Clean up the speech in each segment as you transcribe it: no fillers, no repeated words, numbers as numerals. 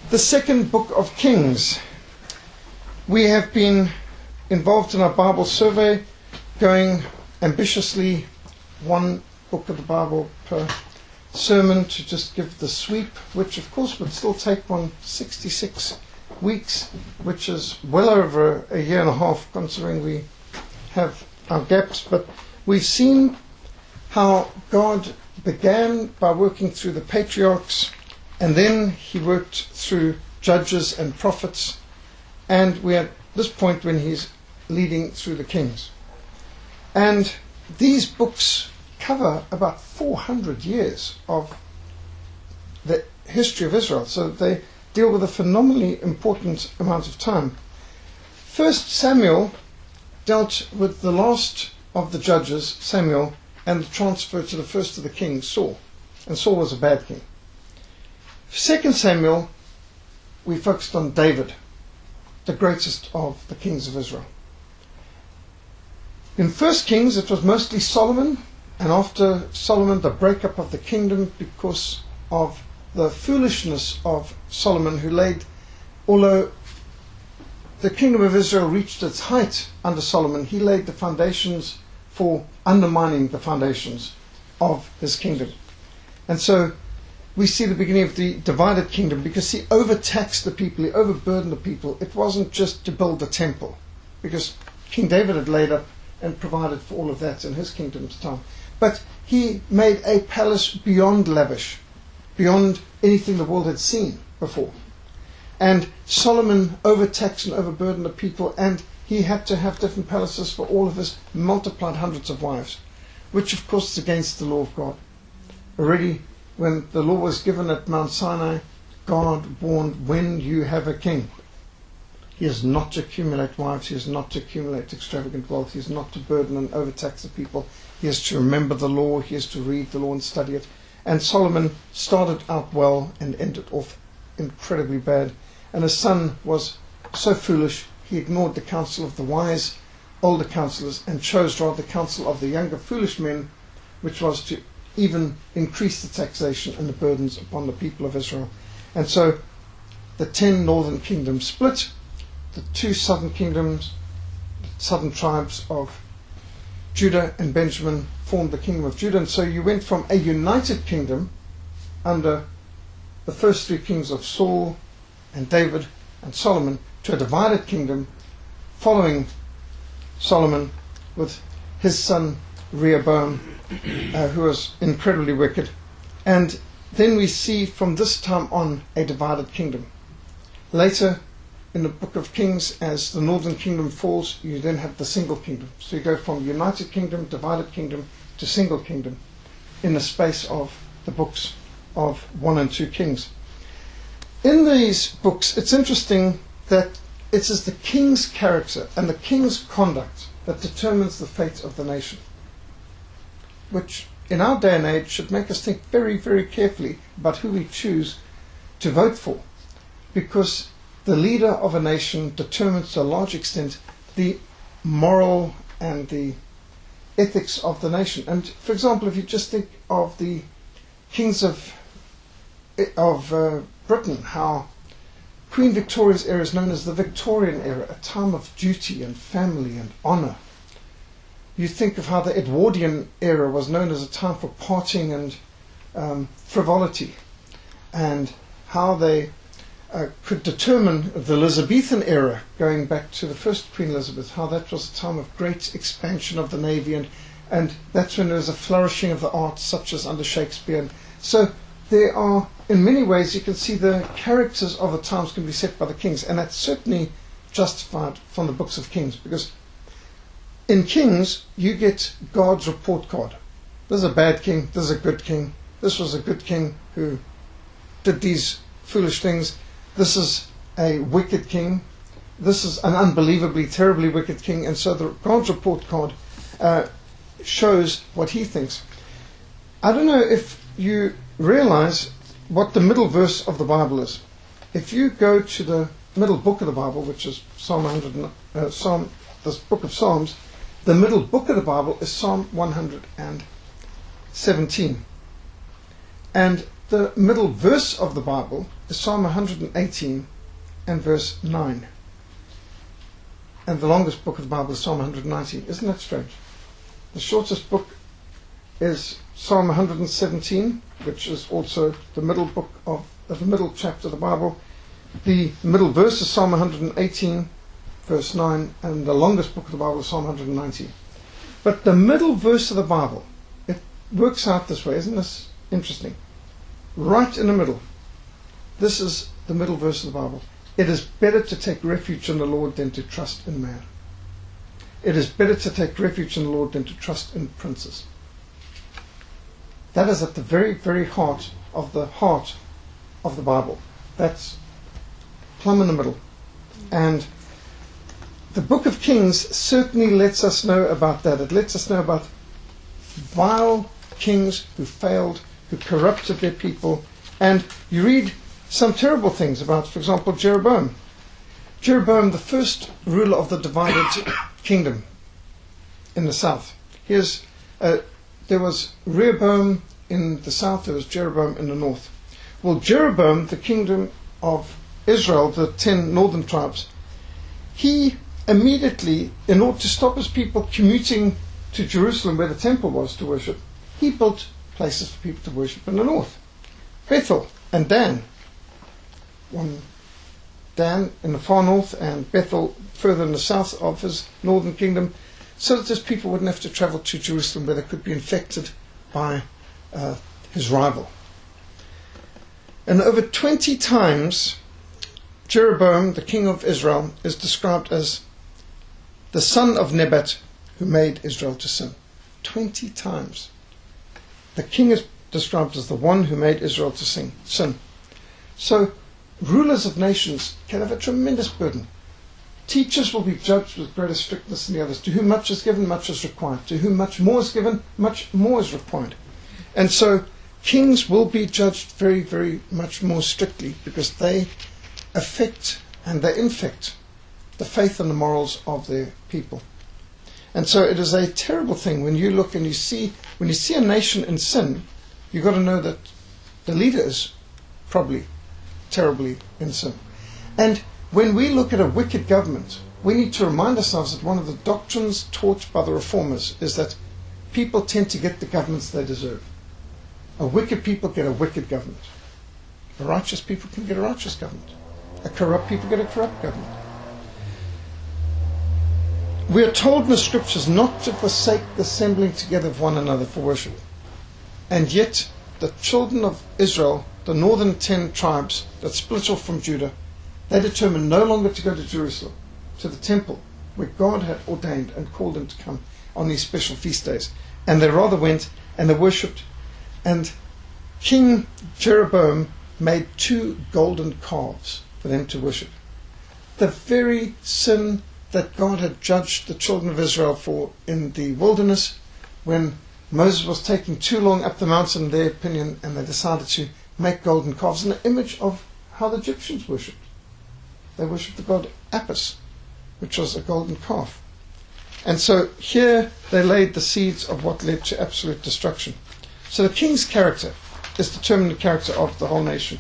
The second book of Kings. We have been involved in our Bible survey, going ambitiously one book of the Bible per sermon to just give the sweep, which of course would still take one 66 weeks, which is well over a year and a half considering we have our gaps. But we've seen how God began by working through the patriarchs, and then he worked through judges and prophets, and we're at this point when he's leading through the kings. And these books cover about 400 years of the history of Israel, so they deal with a phenomenally important amount of time. First Samuel dealt with the last of the judges, Samuel, and the transfer to the first of the kings, Saul. And Saul was a bad king. Second Samuel, we focused on David, the greatest of the kings of Israel. In First Kings, it was mostly Solomon, and after Solomon, the breakup of the kingdom because of the foolishness of Solomon, who laid, although the kingdom of Israel reached its height under Solomon, he laid the foundations for undermining the foundations of his kingdom. And so we see the beginning of the divided kingdom because he overtaxed the people, he overburdened the people. It wasn't just to build the temple, because King David had laid up and provided for all of that in his kingdom's time. But he made a palace beyond lavish, beyond anything the world had seen before. And Solomon overtaxed and overburdened the people, and he had to have different palaces for all of his multiplied hundreds of wives, which of course is against the law of God. Already when the law was given at Mount Sinai, God warned, when you have a king, he is not to accumulate wives, he is not to accumulate extravagant wealth, he is not to burden and overtax the people, he is to remember the law, he is to read the law and study it. And Solomon started out well and ended off incredibly bad. And his son was so foolish, he ignored the counsel of the wise older counselors and chose rather the counsel of the younger foolish men, which was to even increase the taxation and the burdens upon the people of Israel. And so the 10 northern kingdoms split. The 2 southern kingdoms, southern tribes of Judah and Benjamin formed the kingdom of Judah. And so you went from a united kingdom under the first 3 kings of Saul and David and Solomon to a divided kingdom following Solomon with his son Rehoboam, who was incredibly wicked. And then we see from this time on a divided kingdom. Later in the book of Kings, as the northern kingdom falls, you then have the single kingdom. So you go from united kingdom, divided kingdom to single kingdom in the space of the books of 1 and 2 Kings. In these books, it's interesting that it is the king's character and the king's conduct that determines the fate of the nation, which in our day and age should make us think very, very carefully about who we choose to vote for, because the leader of a nation determines to a large extent the moral and the ethics of the nation. And for example, if you just think of the kings of Britain, how Queen Victoria's era is known as the Victorian era, a time of duty and family and honour. You think of how the Edwardian era was known as a time for partying and frivolity, and how they could determine the Elizabethan era, going back to the first Queen Elizabeth, how that was a time of great expansion of the navy, and that's when there was a flourishing of the arts, such as under Shakespeare. And so there are, in many ways, you can see the characters of the times can be set by the kings, and that's certainly justified from the books of Kings, because in Kings you get God's report card. This is a bad king, this is a good king, this was a good king who did these foolish things, this is a wicked king, this is an unbelievably, terribly wicked king. And so the God's report card shows what he thinks. I don't know if you realize what the middle verse of the Bible is. If you go to the middle book of the Bible, which is this book of Psalms, the middle book of the Bible is Psalm 117. And the middle verse of the Bible is Psalm 118 and verse 9. And the longest book of the Bible is Psalm 119. Isn't that strange? The shortest book is Psalm 117, which is also the middle book of the middle chapter of the Bible. The middle verse is Psalm 118, verse 9, and the longest book of the Bible is Psalm 119. But the middle verse of the Bible, it works out this way. Isn't this interesting? Right in the middle. This is the middle verse of the Bible. It is better to take refuge in the Lord than to trust in man. It is better to take refuge in the Lord than to trust in princes. That is at the very, very heart of the Bible. That's plumb in the middle. And the book of Kings certainly lets us know about that. It lets us know about vile kings who failed, who corrupted their people. And you read some terrible things about, for example, Jeroboam. Jeroboam, the first ruler of the divided kingdom in the south. There was Rehoboam in the south, there was Jeroboam in the north. Well, Jeroboam, the kingdom of Israel, the 10 northern tribes, he immediately, in order to stop his people commuting to Jerusalem where the temple was to worship, he built places for people to worship in the north. Bethel and Dan. One Dan in the far north and Bethel further in the south of his northern kingdom, so that his people wouldn't have to travel to Jerusalem where they could be infected by his rival. And over 20 times, Jeroboam, the king of Israel, is described as the son of Nebat, who made Israel to sin. 20 times. The king is described as the one who made Israel to sin. So, rulers of nations can have a tremendous burden. Teachers will be judged with greater strictness than the others. To whom much is given, much is required. To whom much more is given, much more is required. And so, kings will be judged very, very much more strictly because they affect and they infect the faith and the morals of their people. And so it is a terrible thing when you look and you see a nation in sin, you've got to know that the leader is probably terribly in sin. And when we look at a wicked government, we need to remind ourselves that one of the doctrines taught by the reformers is that people tend to get the governments they deserve. A wicked people get a wicked government. A righteous people can get a righteous government. A corrupt people get a corrupt government. We are told in the scriptures not to forsake the assembling together of one another for worship. And yet, the children of Israel, the northern 10 tribes that split off from Judah, they determined no longer to go to Jerusalem, to the temple, where God had ordained and called them to come on these special feast days. And they rather went and they worshipped. And King Jeroboam made 2 golden calves for them to worship. The very sin that God had judged the children of Israel for in the wilderness when Moses was taking too long up the mountain, in their opinion, and they decided to make golden calves in the image of how the Egyptians worshipped. They worshipped the god Apis, which was a golden calf. And so here they laid the seeds of what led to absolute destruction. So the king's character is determining the character of the whole nation.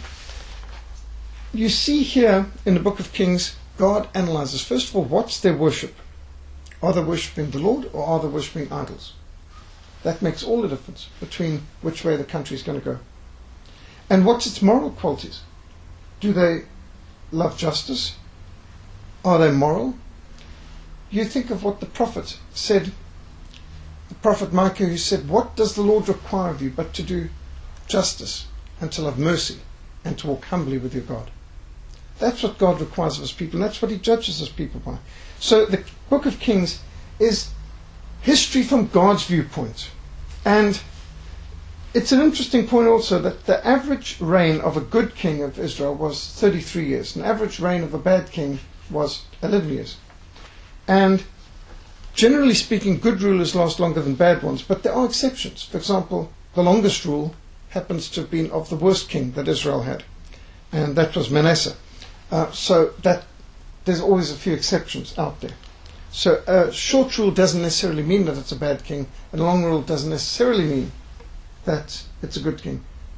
You see here in the book of Kings, God analyzes, first of all, what's their worship? Are they worshipping the Lord or are they worshipping idols? That makes all the difference between which way the country is going to go. And what's its moral qualities? Do they love justice? Are they moral? You think of what the prophet said, the prophet Micah, who said, what does the Lord require of you but to do justice and to love mercy and to walk humbly with your God? That's what God requires of his people, and that's what he judges his people by. So the book of Kings is history from God's viewpoint. And it's an interesting point also that the average reign of a good king of Israel was 33 years. An average reign of a bad king was 11 years. And generally speaking, good rulers last longer than bad ones, but there are exceptions. For example, the longest rule happens to have been of the worst king that Israel had, and that was Manasseh. So that there's always a few exceptions out there. So a short rule doesn't necessarily mean that it's a bad king, and a long rule doesn't necessarily mean that it's a good king.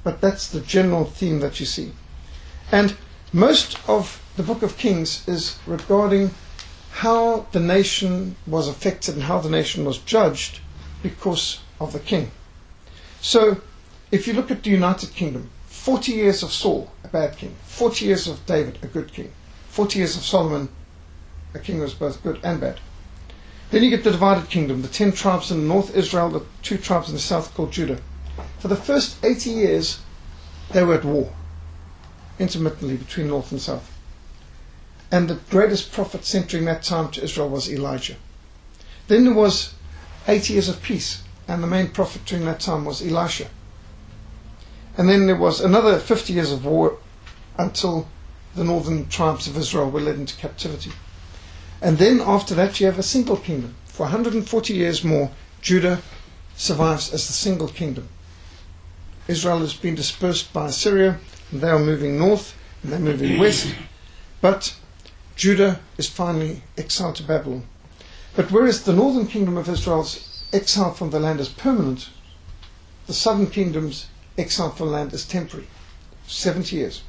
but that's the general theme that you see. And most of the book of Kings is regarding how the nation was affected and how the nation was judged because of the king. So, if you look at the United Kingdom, 40 years of Saul, a bad king. 40 years of David, a good king. 40 years of Solomon, a king who was both good and bad. Then you get the divided kingdom, the 10 tribes in the north, Israel, the 2 tribes in the south called Judah. For the first 80 years, they were at war, intermittently between north and south. And the greatest prophet sent during that time to Israel was Elijah. Then there was 80 years of peace, and the main prophet during that time was Elisha. And then there was another 50 years of war until the northern tribes of Israel were led into captivity. And then after that you have a single kingdom. For 140 years more, Judah survives as the single kingdom. Israel has been dispersed by Assyria, and they are moving north, and they're moving west. But Judah is finally exiled to Babylon. But whereas the northern kingdom of Israel's exile from the land is permanent, the southern kingdom's exile from the land is temporary. 70 years.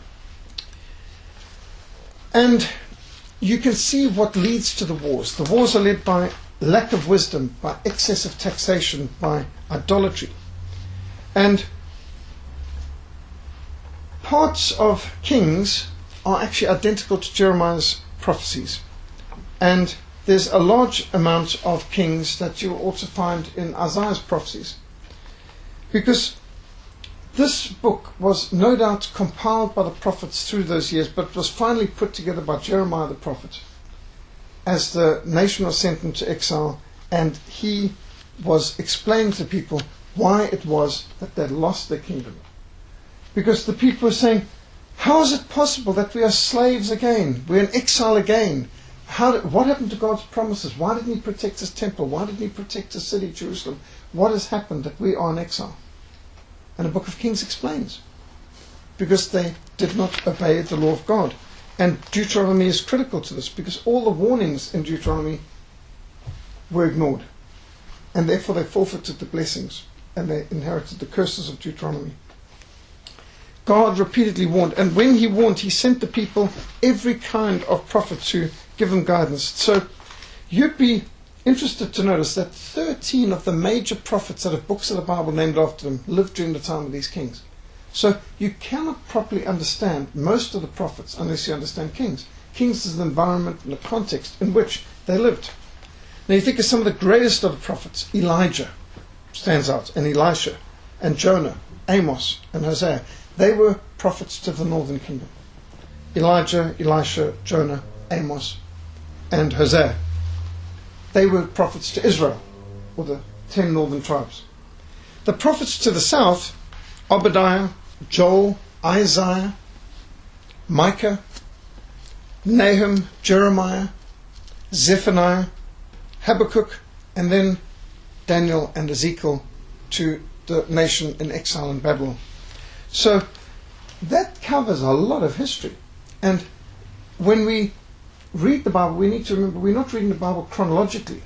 And you can see what leads to the wars. The wars are led by lack of wisdom, by excessive taxation, by idolatry. And parts of Kings are actually identical to Jeremiah's prophecies. And there's a large amount of Kings that you'll also find in Isaiah's prophecies. Because this book was no doubt compiled by the prophets through those years, but was finally put together by Jeremiah the prophet as the nation was sent into exile, and he was explaining to people why it was that they'd lost their kingdom. Because the people were saying, how is it possible that we are slaves again? We're in exile again. What happened to God's promises? Why didn't he protect his temple? Why didn't he protect his city, Jerusalem? What has happened that we are in exile? And the book of Kings explains. Because they did not obey the law of God. And Deuteronomy is critical to this, because all the warnings in Deuteronomy were ignored. And therefore they forfeited the blessings, and they inherited the curses of Deuteronomy. God repeatedly warned, and when he warned, he sent the people every kind of prophet to give them guidance. So you'd be interested to notice that 13 of the major prophets that have books of the Bible named after them lived during the time of these kings. So you cannot properly understand most of the prophets unless you understand Kings. Kings is the environment and the context in which they lived. Now you think of some of the greatest of the prophets. Elijah stands out, and Elisha, and Jonah, Amos, and Hosea. They were prophets to the northern kingdom. Elijah, Elisha, Jonah, Amos, and Hosea. They were prophets to Israel, or the 10 northern tribes. The prophets to the south, Obadiah, Joel, Isaiah, Micah, Nahum, Jeremiah, Zephaniah, Habakkuk, and then Daniel and Ezekiel to the nation in exile in Babylon. So that covers a lot of history. And when we read the Bible, we need to remember we're not reading the Bible chronologically.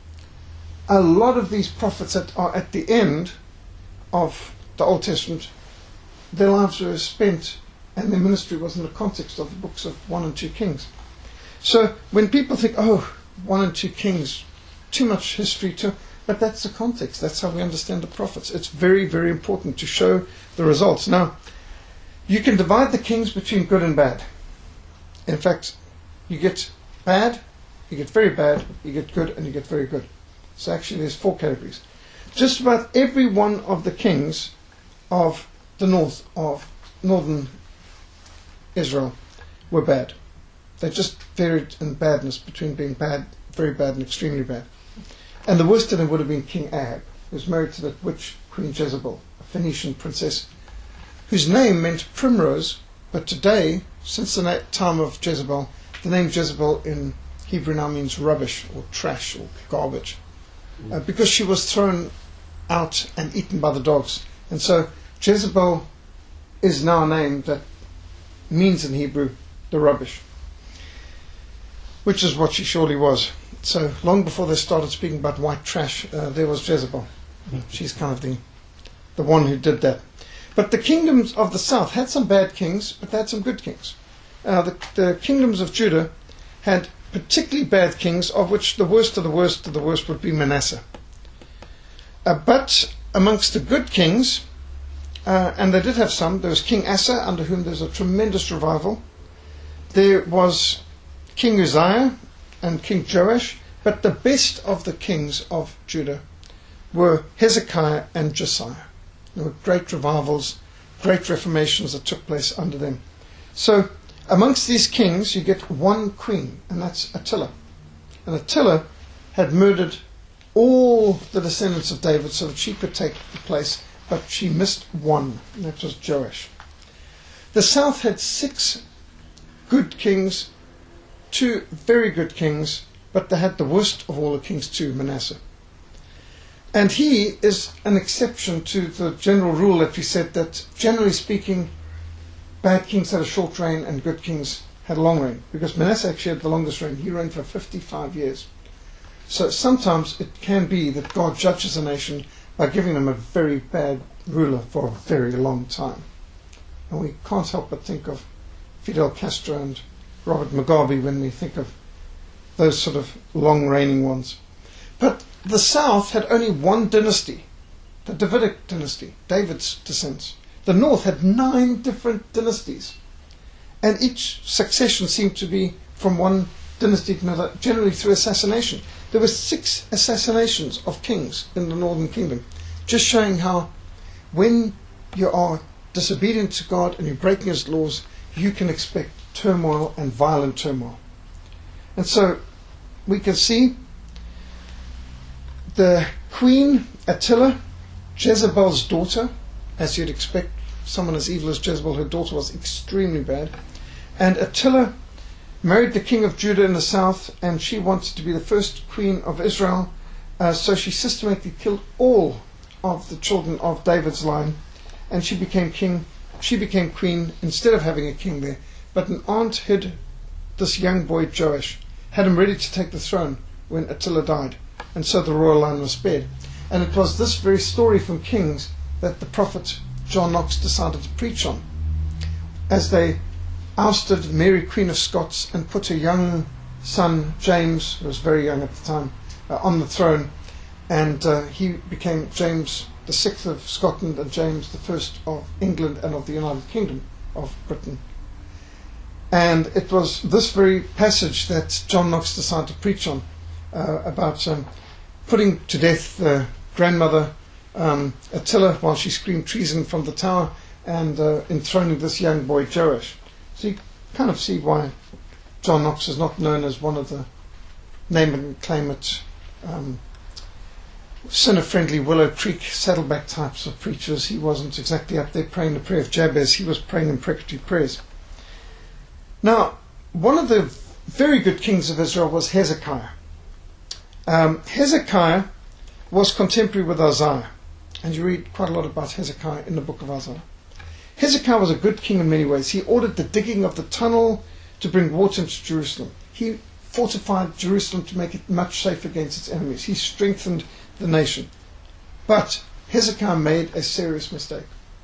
A lot of these prophets that are at the end of the Old Testament, their lives were spent and their ministry was in the context of the books of 1 and 2 Kings. So when people think, 1 and 2 Kings, too much history, but that's the context. That's how we understand the prophets. It's very, very important to show the results. Now, you can divide the kings between good and bad. In fact, you get bad, you get very bad, you get good, and you get very good. So actually there's 4 categories. Just about every one of the kings of the north, of northern Israel, were bad. They just varied in badness between being bad, very bad, and extremely bad. And the worst of them would have been King Ahab, who was married to that witch Queen Jezebel, a Phoenician princess, whose name meant primrose, but today, since the time of Jezebel, the name Jezebel in Hebrew now means rubbish or trash or garbage, because she was thrown out and eaten by the dogs. And so Jezebel is now a name that means in Hebrew the rubbish, which is what she surely was. So long before they started speaking about white trash, there was Jezebel. She's kind of the one who did that. But the kingdoms of the south had some bad kings, but they had some good kings. The kingdoms of Judah had particularly bad kings, of which the worst of the worst of the worst would be Manasseh. But amongst the good kings, and they did have some, there was King Asa, under whom there's a tremendous revival. There was King Uzziah and King Joash, but the best of the kings of Judah were Hezekiah and Josiah. There were great revivals, great reformations that took place under them. So amongst these kings you get one queen, and that's Attila. And Attila had murdered all the descendants of David so that she could take the place, but she missed one, and that was Joash. The south had 6 good kings, 2 very good kings, but they had the worst of all the kings too, Manasseh. And he is an exception to the general rule that we said that, generally speaking, bad kings had a short reign and good kings had a long reign, because Manasseh actually had the longest reign. He reigned for 55 years. So sometimes it can be that God judges a nation by giving them a very bad ruler for a very long time. And we can't help but think of Fidel Castro and Robert Mugabe when we think of those sort of long reigning ones. But the south had only one dynasty, the Davidic dynasty, David's descendants. The north had 9 different dynasties, and each succession seemed to be from one dynasty to another, generally through assassination. There were 6 assassinations of kings in the northern kingdom, just showing how when you are disobedient to God and you're breaking his laws, you can expect turmoil and violent turmoil. And so we can see the queen Attila, Jezebel's daughter, as you'd expect, someone as evil as Jezebel, her daughter was extremely bad. And Attila married the king of Judah in the south, and she wanted to be the first queen of Israel, so she systematically killed all of the children of David's line, and she became queen instead of having a king there. But an aunt hid this young boy Joash, had him ready to take the throne when Attila died, and so the royal line was spared. And it was this very story from Kings that the prophet John Knox decided to preach on, as they ousted Mary Queen of Scots and put her young son James, who was very young at the time, on the throne, and he became James the 6th of Scotland and James the 1st of England and of the United Kingdom of Britain. And it was this very passage that John Knox decided to preach on, about putting to death the grandmother Attila while she screamed treason from the tower, and enthroning this young boy Joash. So you kind of see why John Knox is not known as one of the name and claim it sinner-friendly Willow Creek Saddleback types of preachers. He wasn't exactly up there praying the prayer of Jabez. He was praying imprecatory prayers. Now, one of the very good kings of Israel was Hezekiah. Hezekiah was contemporary with Isaiah, and you read quite a lot about Hezekiah in the book of Isaiah. Hezekiah was a good king in many ways. He ordered the digging of the tunnel to bring water into Jerusalem. He fortified Jerusalem to make it much safer against its enemies. He strengthened the nation. But Hezekiah made a serious mistake.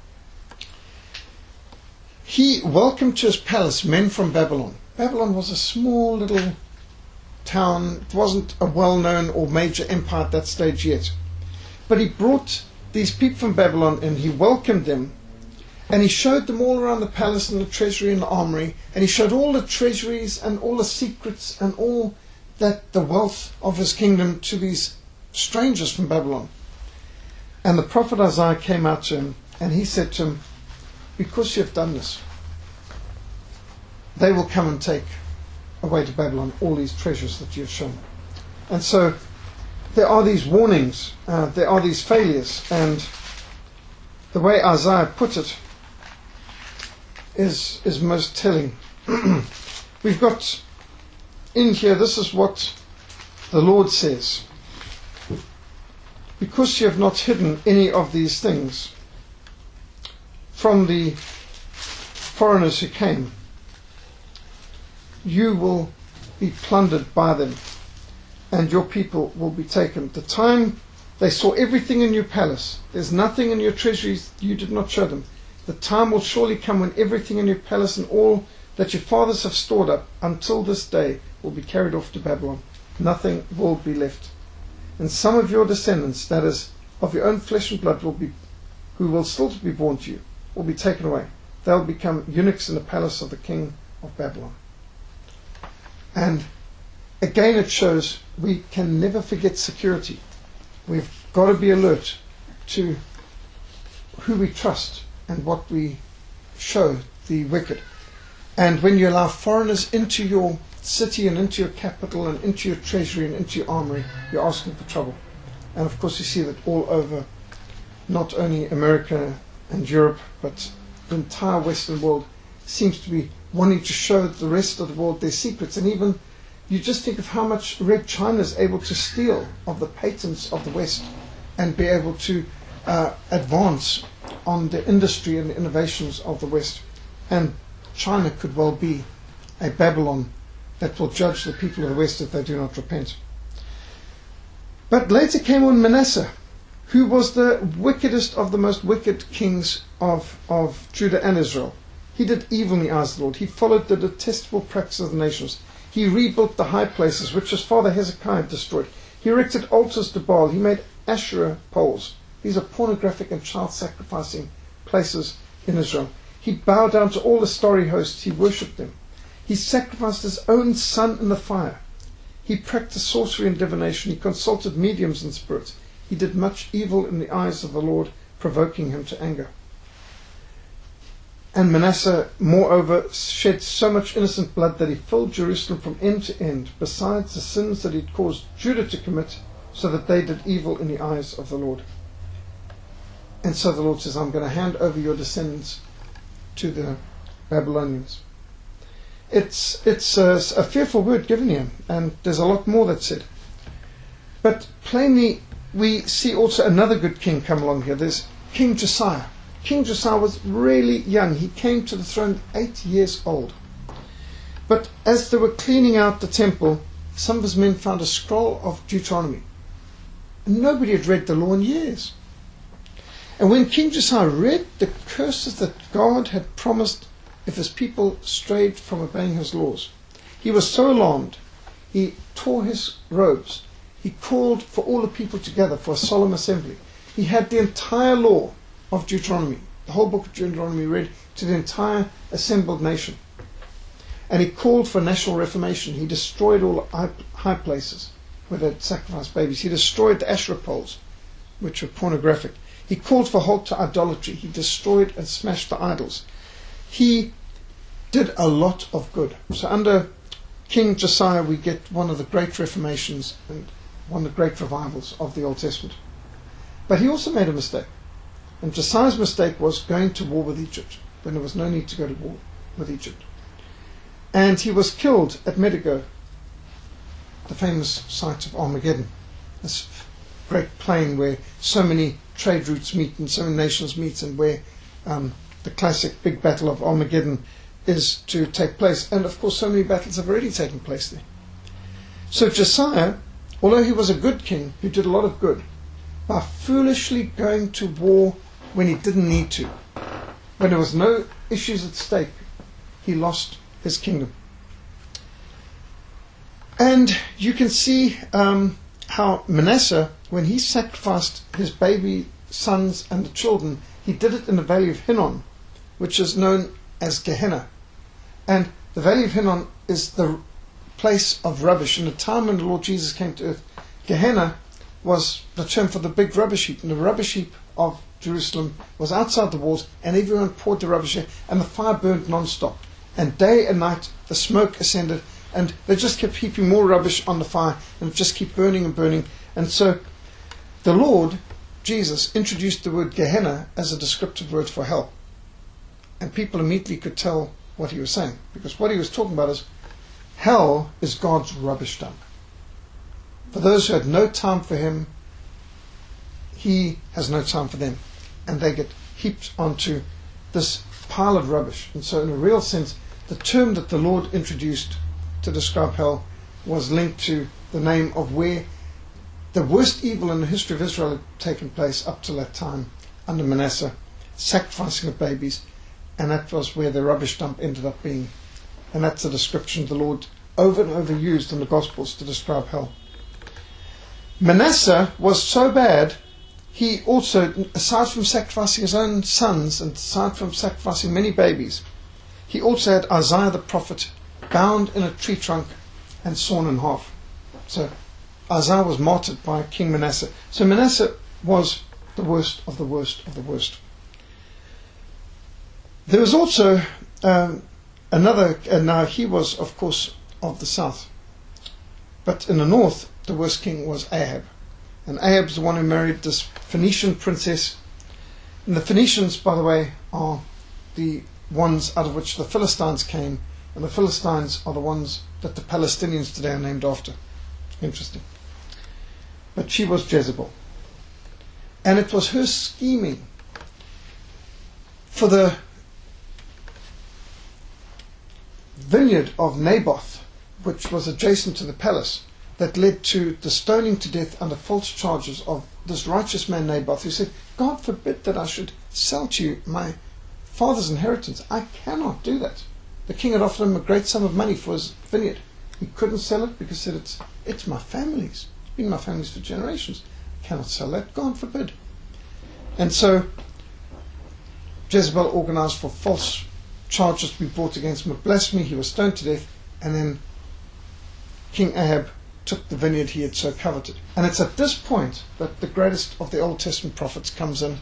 He welcomed to his palace men from Babylon. Babylon was a small little town. It wasn't a well-known or major empire at that stage yet. But he brought these people from Babylon and he welcomed them, and he showed them all around the palace and the treasury and the armory, and he showed all the treasuries and all the secrets and all that the wealth of his kingdom to these strangers from Babylon. And the prophet Isaiah came out to him and he said to him, because you have done this, they will come and take away to Babylon all these treasures that you have shown. And so there are these warnings, there are these failures, and the way Isaiah put it is most telling. We've got in here, this is what the Lord says. Because you have not hidden any of these things from the foreigners who came, you will be plundered by them, and your people will be taken. The time they saw everything in your palace, there's nothing in your treasuries you did not show them. The time will surely come when everything in your palace and all that your fathers have stored up until this day will be carried off to Babylon. Nothing will be left. And some of your descendants, that is, of your own flesh and blood, who will still be born to you, will be taken away. They'll become eunuchs in the palace of the king of Babylon. And again it shows we can never forget security. We've got to be alert to who we trust and what we show the wicked. And when you allow foreigners into your city and into your capital and into your treasury and into your armory, you're asking for trouble. And of course you see that all over, not only America and Europe, but the entire Western world seems to be wanting to show the rest of the world their secrets. And even you just think of how much Red China is able to steal of the patents of the West and be able to advance on the industry and the innovations of the West. And China could well be a Babylon that will judge the people of the West if they do not repent. But later came on Manasseh, who was the wickedest of the most wicked kings of Judah and Israel. He did evil in the eyes of the Lord. He followed the detestable practices of the nations. He rebuilt the high places which his father Hezekiah destroyed. He erected altars to Baal. He made Asherah poles. These are pornographic and child-sacrificing places in Israel. He bowed down to all the starry hosts. He worshipped them. He sacrificed his own son in the fire. He practiced sorcery and divination. He consulted mediums and spirits. He did much evil in the eyes of the Lord, provoking him to anger. And Manasseh, moreover, shed so much innocent blood that he filled Jerusalem from end to end, besides the sins that he had caused Judah to commit, so that they did evil in the eyes of the Lord. And so the Lord says, I'm going to hand over your descendants to the Babylonians. It's a fearful word given here, and there's a lot more that's said. But plainly, we see also another good king come along here. There's King Josiah. King Josiah was really young. He came to the throne 8 years old. But as they were cleaning out the temple, some of his men found a scroll of Deuteronomy. And nobody had read the law in years. And when King Josiah read the curses that God had promised if his people strayed from obeying his laws, he was so alarmed, he tore his robes. He called for all the people together for a solemn assembly. He had the entire law of Deuteronomy, the whole book of Deuteronomy, read to the entire assembled nation. And he called for national reformation. He destroyed all the high places where they'd sacrificed babies. He destroyed the Asherah poles, which were pornographic. He called for halt to idolatry. He destroyed and smashed the idols. He did a lot of good. So under King Josiah we get one of the great reformations and one of the great revivals of the Old Testament. But he also made a mistake. And Josiah's mistake was going to war with Egypt when there was no need to go to war with Egypt. And he was killed at Megiddo, the famous site of Armageddon, this great plain where so many trade routes meet and so many nations meet, and where the classic big battle of Armageddon is to take place. And of course so many battles have already taken place there. So Josiah, although he was a good king who did a lot of good, by foolishly going to war when he didn't need to, when there was no issues at stake, he lost his kingdom. And you can see how Manasseh, when he sacrificed his baby sons and the children, he did it in the valley of Hinnom, which is known as Gehenna. And the valley of Hinnom is the place of rubbish. In the time when the Lord Jesus came to earth, Gehenna was the term for the big rubbish heap. And the rubbish heap of Jerusalem was outside the walls, and everyone poured the rubbish in, and the fire burned non-stop. And day and night the smoke ascended, and they just kept heaping more rubbish on the fire, and it just kept burning and burning. And so the Lord Jesus introduced the word Gehenna as a descriptive word for hell. And people immediately could tell what he was saying, because what he was talking about is hell is God's rubbish dump. For those who had no time for him, he has no time for them, and they get heaped onto this pile of rubbish. And so in a real sense, the term that the Lord introduced to describe hell was linked to the name of where the worst evil in the history of Israel had taken place up to that time under Manasseh. sacrificing of babies, and that was where the rubbish dump ended up being. And that's a description the Lord over and over used in the Gospels to describe hell. Manasseh was so bad, he also, aside from sacrificing his own sons and aside from sacrificing many babies, he also had Isaiah the prophet bound in a tree trunk and sawn in half. So Isaiah was martyred by King Manasseh. So Manasseh was the worst of the worst of the worst. There was also another, and now he was, of course, of the south. But in the north, the worst king was Ahab. And Ahab's the one who married this Phoenician princess. And the Phoenicians, by the way, are the ones out of which the Philistines came. And the Philistines are the ones that the Palestinians today are named after. Interesting. But she was Jezebel. And it was her scheming for the vineyard of Naboth, which was adjacent to the palace, that led to the stoning to death under false charges of this righteous man Naboth, who said, God forbid that I should sell to you my father's inheritance. I cannot do that. The king had offered him a great sum of money for his vineyard. He couldn't sell it because he said, it's my family's. It's been my family's for generations. I cannot sell that. God forbid. And so Jezebel organized for false charges to be brought against him of blasphemy. He was stoned to death, and then King Ahab took the vineyard he had so coveted. And it's at this point that the greatest of the Old Testament prophets comes in,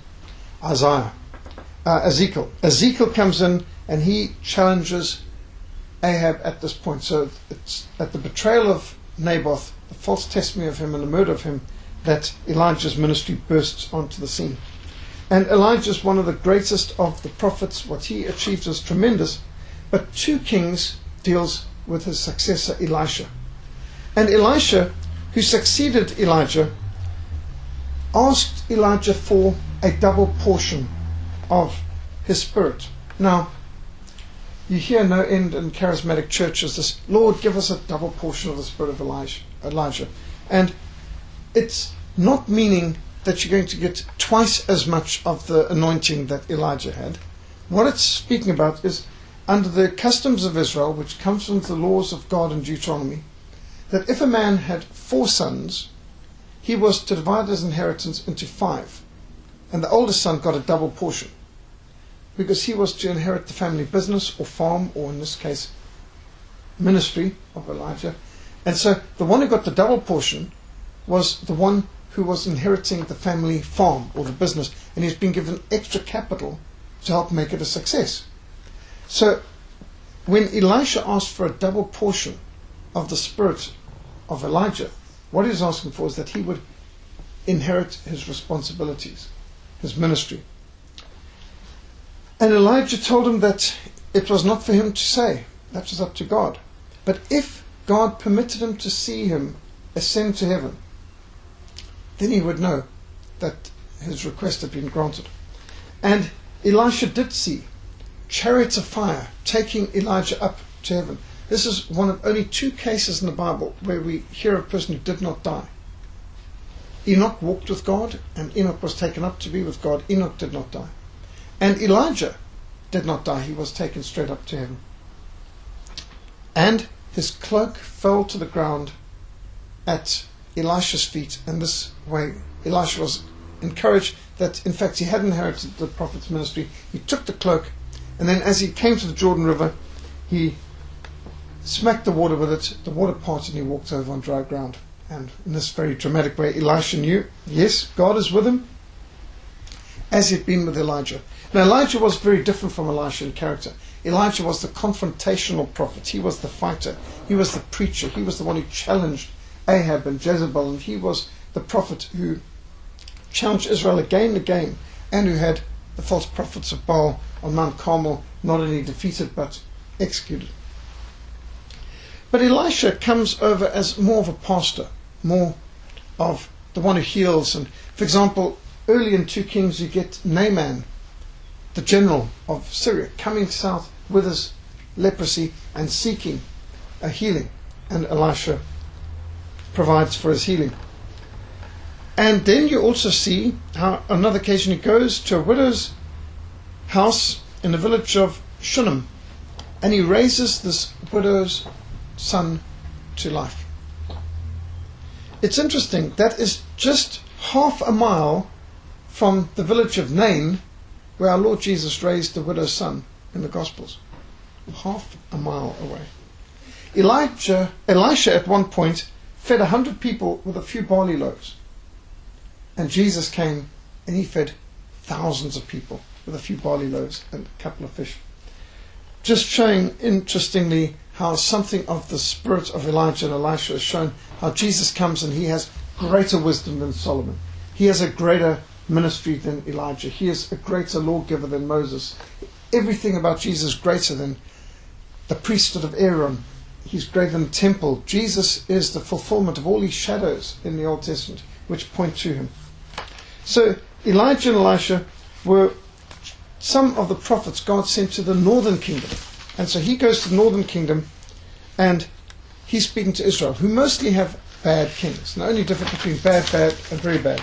Ezekiel. Ezekiel comes in and he challenges Ahab at this point. So it's at the betrayal of Naboth, the false testimony of him and the murder of him, that Elijah's ministry bursts onto the scene. And Elijah is one of the greatest of the prophets. What he achieves is tremendous. But 2 Kings deals with his successor Elisha. And Elisha, who succeeded Elijah, asked Elijah for a double portion of his spirit. Now, you hear no end in charismatic churches this, Lord, give us a double portion of the spirit of Elijah. And it's not meaning that you're going to get twice as much of the anointing that Elijah had. What it's speaking about is under the customs of Israel, which comes from the laws of God in Deuteronomy, that if a man had 4 sons, he was to divide his inheritance into 5. And the oldest son got a double portion, because he was to inherit the family business or farm, or in this case, ministry of Elijah. And so the one who got the double portion was the one who was inheriting the family farm or the business, and he's been given extra capital to help make it a success. So when Elisha asked for a double portion of the spirit of Elijah, what he's asking for is that he would inherit his responsibilities, his ministry. And Elijah told him that it was not for him to say, that was up to God. But if God permitted him to see him ascend to heaven, then he would know that his request had been granted. And Elisha did see chariots of fire taking Elijah up to heaven. This is one of only 2 cases in the Bible where we hear of a person who did not die. Enoch walked with God, and Enoch was taken up to be with God. Enoch did not die. And Elijah did not die. He was taken straight up to heaven. And his cloak fell to the ground at Elisha's feet, and this way Elisha was encouraged that in fact he had inherited the prophet's ministry. He took the cloak, and then as he came to the Jordan River, he smacked the water with it, the water parted, and he walked over on dry ground. And in this very dramatic way, Elisha knew, yes, God is with him, as he had been with Elijah. Now Elijah was very different from Elisha in character. Elijah was the confrontational prophet. He was the fighter. He was the preacher. He was the one who challenged Ahab and Jezebel, and he was the prophet who challenged Israel again and again, and who had the false prophets of Baal on Mount Carmel not only defeated but executed. But Elisha comes over as more of a pastor, more of the one who heals. And for example, early in 2 Kings you get Naaman, the general of Syria, coming south with his leprosy and seeking a healing, and Elisha provides for his healing. And then you also see how on another occasion he goes to a widow's house in the village of Shunem, and he raises this widow's son to life. It's interesting, that is just half a mile from the village of Nain, where our Lord Jesus raised the widow's son in the Gospels. Half a mile away. Elisha at one point fed 100 people with a few barley loaves. And Jesus came and he fed thousands of people with a few barley loaves and a couple of fish. Just showing, interestingly, how something of the spirit of Elijah and Elisha is shown, how Jesus comes and he has greater wisdom than Solomon. He has a greater ministry than Elijah. He is a greater lawgiver than Moses. Everything about Jesus is greater than the priesthood of Aaron. He's greater than the temple. Jesus is the fulfillment of all these shadows in the Old Testament which point to him. So Elijah and Elisha were some of the prophets God sent to the northern kingdom. And so he goes to the northern kingdom and he's speaking to Israel, who mostly have bad kings. The only difference between bad, and very bad.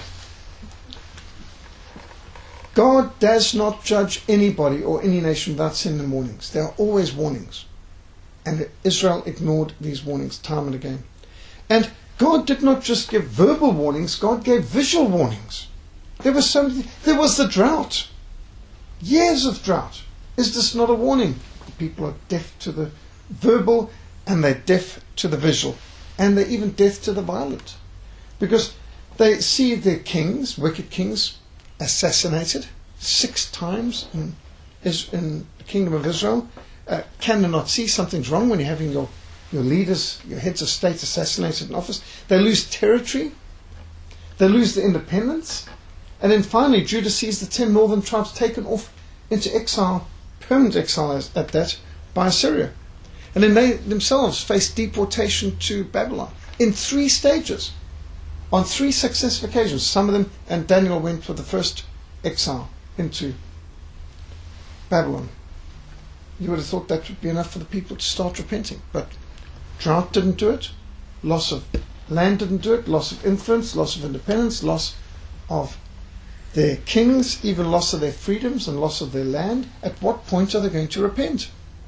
God does not judge anybody or any nation without sending them warnings. There are always warnings. And Israel ignored these warnings time and again. And God did not just give verbal warnings, God gave visual warnings. There was the drought. Years of drought. Is this not a warning? The people are deaf to the verbal and they're deaf to the visual. And they're even deaf to the violent. Because they see their kings, wicked kings, assassinated 6 times in the kingdom of Israel. Can they not see something's wrong when you're having your leaders, your heads of state assassinated in office? They lose territory. They lose their independence. And then finally, Judah sees the 10 northern tribes taken off into exile, permanent exile at that, by Assyria. And then they themselves face deportation to Babylon in 3 stages, on 3 successive occasions. Some of them, and Daniel went for the first exile into Babylon. You would have thought that would be enough for the people to start repenting. But drought didn't do it. Loss of land didn't do it. Loss of influence, loss of independence, loss of their kings, even loss of their freedoms and loss of their land. At what point are they going to repent?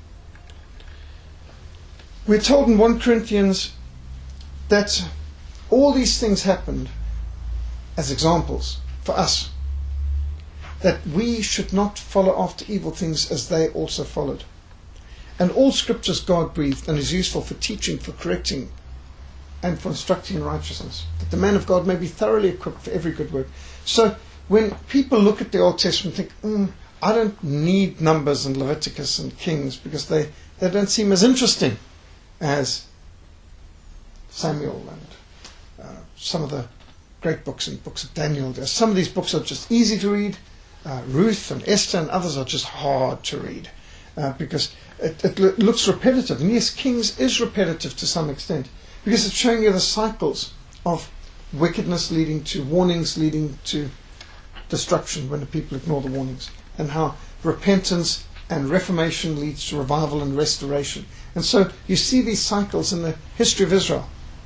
We're told in 1 Corinthians that all these things happened as examples for us, that we should not follow after evil things as they also followed. And all scriptures God breathed and is useful for teaching, for correcting, and for instructing in righteousness, that the man of God may be thoroughly equipped for every good work. So when people look at the Old Testament and think, I don't need Numbers and Leviticus and Kings because they don't seem as interesting as Samuel and some of the great books and books of Daniel. Some of these books are just easy to read. Ruth and Esther and others are just hard to read because it looks repetitive. And yes, Kings is repetitive to some extent because it's showing you the cycles of wickedness leading to warnings, leading to destruction when the people ignore the warnings, and how repentance and reformation leads to revival and restoration. And so you see these cycles in the history of Israel.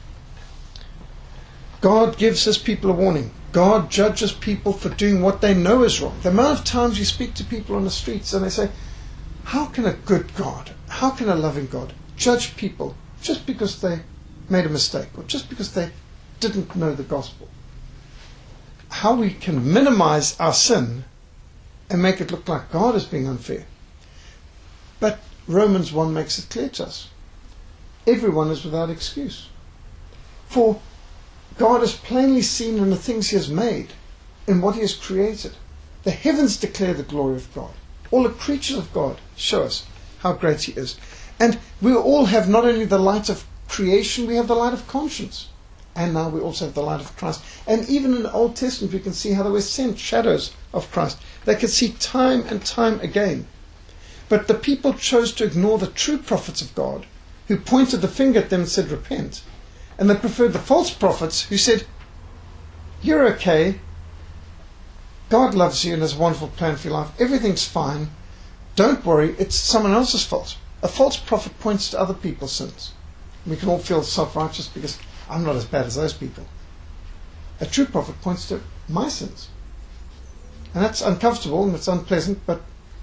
God gives his people a warning. God judges people for doing what they know is wrong. The amount of times you speak to people on the streets and they say, how can a good God, how can a loving God judge people just because they made a mistake or just because they didn't know the gospel? How we can minimize our sin and make it look like God is being unfair. But Romans 1 makes it clear to us. Everyone is without excuse. For God is plainly seen in the things he has made, in what he has created. The heavens declare the glory of God. All the creatures of God show us how great he is. And we all have not only the light of creation, we have the light of conscience. And now we also have the light of Christ. And even in the Old Testament we can see how they were sent shadows of Christ. They could see time and time again. But the people chose to ignore the true prophets of God, who pointed the finger at them and said, repent. And they preferred the false prophets who said, you're okay, God loves you and has a wonderful plan for your life, everything's fine, don't worry, it's someone else's fault. A false prophet points to other people's sins. We can all feel self-righteous because I'm not as bad as those people. A true prophet points to my sins. And that's uncomfortable and it's unpleasant, but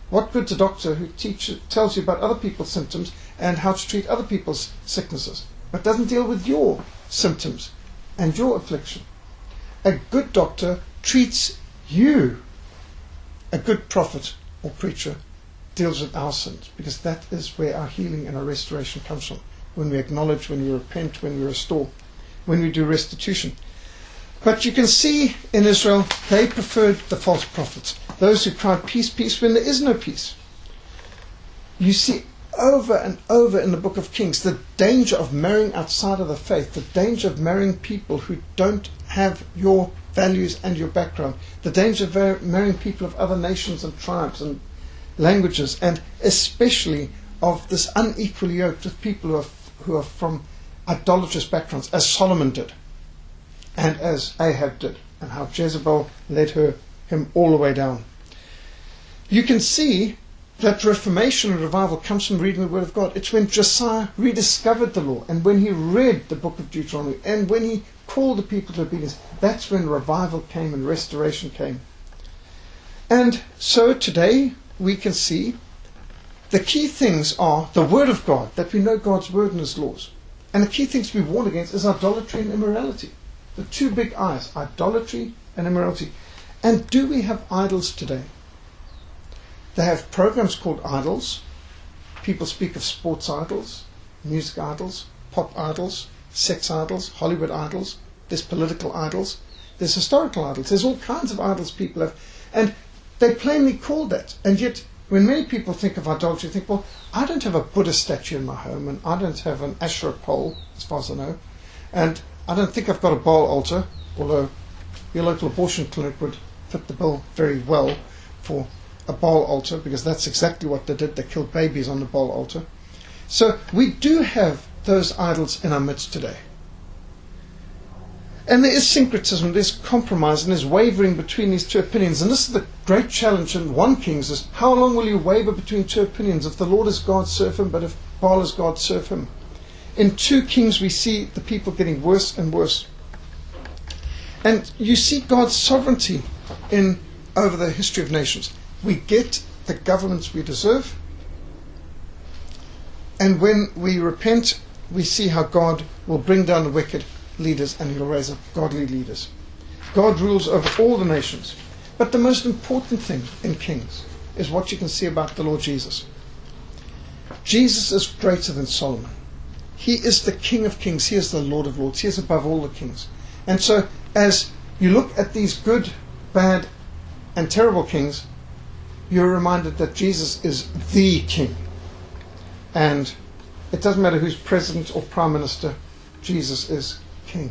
What good's a doctor who tells you about other people's symptoms and how to treat other people's sicknesses, but doesn't deal with your symptoms and your affliction? A good doctor treats you. A good prophet or preacher deals with our sins, because that is where our healing and our restoration comes from. When we acknowledge, when we repent, when we restore, when we do restitution. But you can see in Israel, they preferred the false prophets, those who cried peace, peace, when there is no peace. You see over and over in the book of Kings the danger of marrying outside of the faith, the danger of marrying people who don't have your values and your background, the danger of marrying people of other nations and tribes and languages, and especially of this unequally yoked with people who are from idolatrous backgrounds, as Solomon did and as Ahab did, and how Jezebel led him all the way down. You can see that reformation and revival comes from reading the Word of God. It's when Josiah rediscovered the law, and when he read the book of Deuteronomy, and when he called the people to obedience. That's when revival came and restoration came. And so today we can see the key things are the Word of God, that we know God's Word and His laws. And the key things to be warned against is idolatry and immorality. The two big I's, idolatry and immorality. And do we have idols today? They have programs called idols. People speak of sports idols, music idols, pop idols, sex idols, Hollywood idols. There's political idols. There's historical idols. There's all kinds of idols people have. And they plainly call that. And yet, when many people think of idolatry, they think, well, I don't have a Buddha statue in my home, and I don't have an Asherah pole, as far as I know, and I don't think I've got a Baal altar, although your local abortion clinic would fit the bill very well for a Baal altar, because that's exactly what they did. They killed babies on the Baal altar. So we do have those idols in our midst today. And there is syncretism, there's compromise, and there's wavering between these two opinions. And this is the great challenge in 1 Kings, is how long will you waver between two opinions? If the Lord is God, serve Him, but if Baal is God, serve Him. In 2 Kings we see the people getting worse and worse. And you see God's sovereignty over the history of nations. We get the governments we deserve, and when we repent, we see how God will bring down the wicked leaders and He'll raise up godly leaders. God rules over all the nations. But the most important thing in Kings is what you can see about the Lord Jesus. Jesus is greater than Solomon. He is the King of Kings. He is the Lord of Lords. He is above all the kings. And so as you look at these good, bad and terrible kings, you're reminded that Jesus is the King. And it doesn't matter who's president or prime minister, Jesus is King.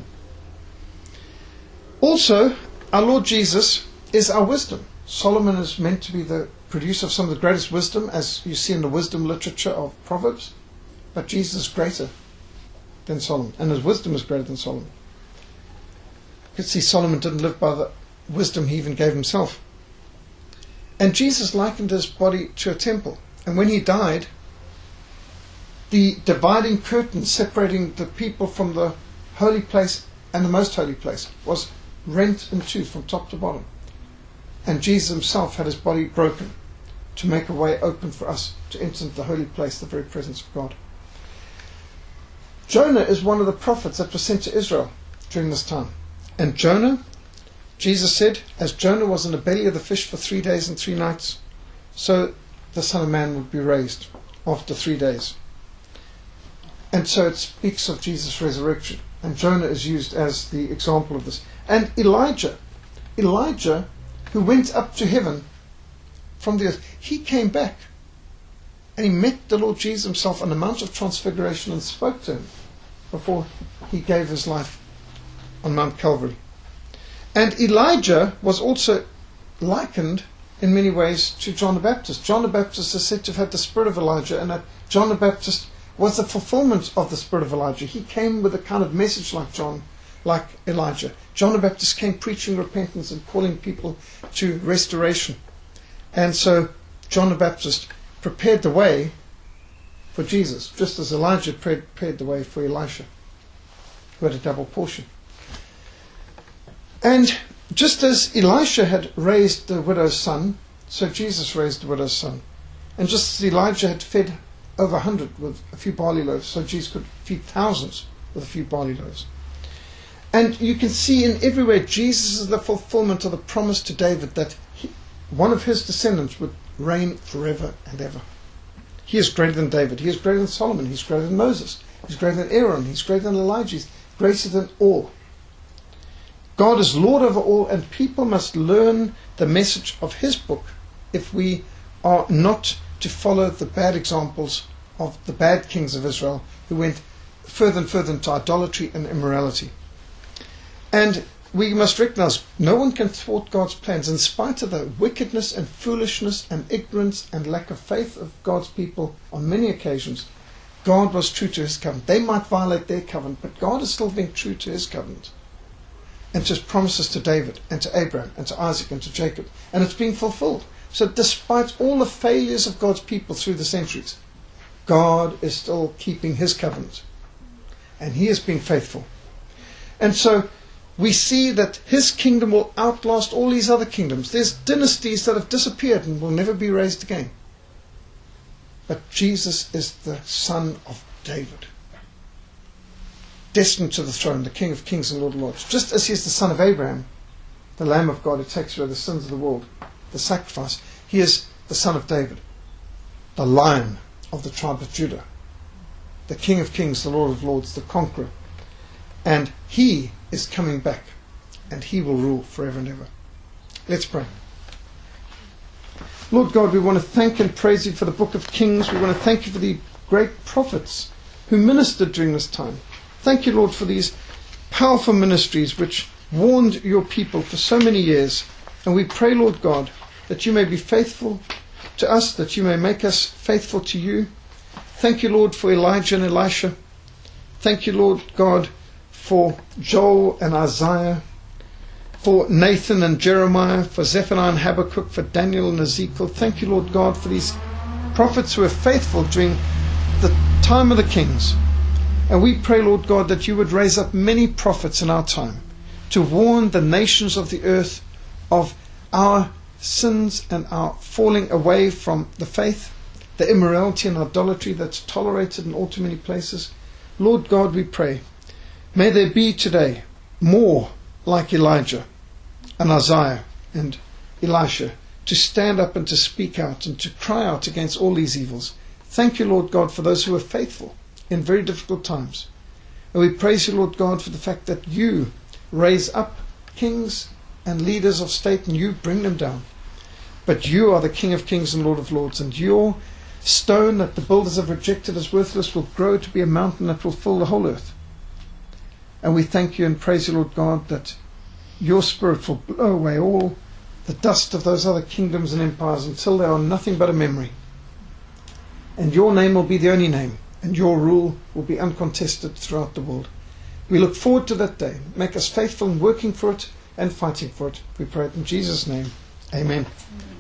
Also, our Lord Jesus is our wisdom. Solomon is meant to be the producer of some of the greatest wisdom, as you see in the wisdom literature of Proverbs. But Jesus is greater than Solomon, and his wisdom is greater than Solomon. You can see Solomon didn't live by the wisdom he even gave himself. And Jesus likened his body to a temple. And when he died, the dividing curtain separating the people from the holy place and the most holy place was rent in two from top to bottom. And Jesus himself had his body broken to make a way open for us to enter into the holy place, the very presence of God. Jonah is one of the prophets that was sent to Israel during this time. And Jonah, Jesus said, as Jonah was in the belly of the fish for 3 days and 3 nights, so the Son of Man would be raised after 3 days. And so it speaks of Jesus' resurrection. And Jonah is used as the example of this. And Elijah, who went up to heaven from the earth, he came back. And he met the Lord Jesus himself on the Mount of Transfiguration and spoke to him before he gave his life on Mount Calvary. And Elijah was also likened in many ways to John the Baptist. John the Baptist is said to have had the spirit of Elijah, and that John the Baptist was the fulfillment of the spirit of Elijah. He came with a kind of message like Elijah. John the Baptist came preaching repentance and calling people to restoration. And so John the Baptist prepared the way for Jesus, just as Elijah prepared the way for Elisha, who had a double portion. And just as Elisha had raised the widow's son, so Jesus raised a widow's son. And just as Elijah had fed over 100 with a few barley loaves, so Jesus could feed thousands with a few barley loaves. And you can see in everywhere Jesus is the fulfillment of the promise to David that one of his descendants would reign forever and ever. He is greater than David. He is greater than Solomon. He's greater than Moses. He's greater than Aaron. He's greater than Elijah. He's greater than all. God is Lord over all, and people must learn the message of his book if we are not to follow the bad examples of the bad kings of Israel who went further and further into idolatry and immorality. And we must recognize no one can thwart God's plans in spite of the wickedness and foolishness and ignorance and lack of faith of God's people on many occasions. God was true to his covenant. They might violate their covenant, but God is still being true to his covenant and to his promises to David and to Abraham and to Isaac and to Jacob. And it's being fulfilled. So despite all the failures of God's people through the centuries, God is still keeping his covenant. And he is being faithful. And so we see that his kingdom will outlast all these other kingdoms. There's dynasties that have disappeared and will never be raised again. But Jesus is the son of David, destined to the throne, the King of kings and Lord of lords. Just as he is the son of Abraham, the Lamb of God who takes away the sins of the world, the sacrifice, he is the son of David, the Lion of the tribe of Judah, the King of kings, the Lord of lords, the conqueror. And he is coming back, and he will rule forever and ever. Let's pray. Lord God, we want to thank and praise you for the book of Kings. We want to thank you for the great prophets who ministered during this time. Thank you, Lord, for these powerful ministries which warned your people for so many years. And we pray, Lord God, that you may be faithful to us, that you may make us faithful to you. Thank you, Lord, for Elijah and Elisha. Thank you, Lord God, for Joel and Isaiah, for Nathan and Jeremiah, for Zephaniah and Habakkuk, for Daniel and Ezekiel. Thank you, Lord God, for these prophets who were faithful during the time of the kings. And we pray, Lord God, that you would raise up many prophets in our time to warn the nations of the earth of our sins and our falling away from the faith, the immorality and idolatry that's tolerated in all too many places. Lord God, we pray, may there be today more like Elijah and Isaiah and Elisha to stand up and to speak out and to cry out against all these evils. Thank you, Lord God, for those who are faithful in very difficult times. And we praise you, Lord God, for the fact that you raise up kings and leaders of state and you bring them down. But you are the King of kings and Lord of lords, and your stone that the builders have rejected as worthless will grow to be a mountain that will fill the whole earth. And we thank you and praise you, Lord God, that your Spirit will blow away all the dust of those other kingdoms and empires until they are nothing but a memory. And your name will be the only name, and your rule will be uncontested throughout the world. We look forward to that day. Make us faithful in working for it and fighting for it. We pray it in Jesus' name. Amen.